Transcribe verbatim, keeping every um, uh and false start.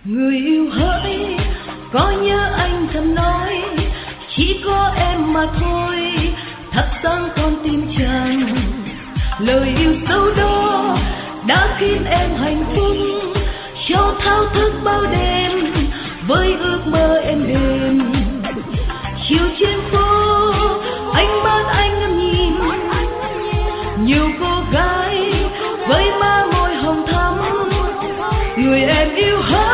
Người yêu hỡi, có nhớ anh thầm nói chỉ có em mà thôi, thắp sáng con tim chàng. Lời yêu sâu đó đã khiến em hạnh phúc, cho thao thức bao đêm với ước mơ êm đềm. Chiều trên phố anh bắt anh ngắm nhìn nhiều cô gái với má môi hồng thắm, người em yêu hỡi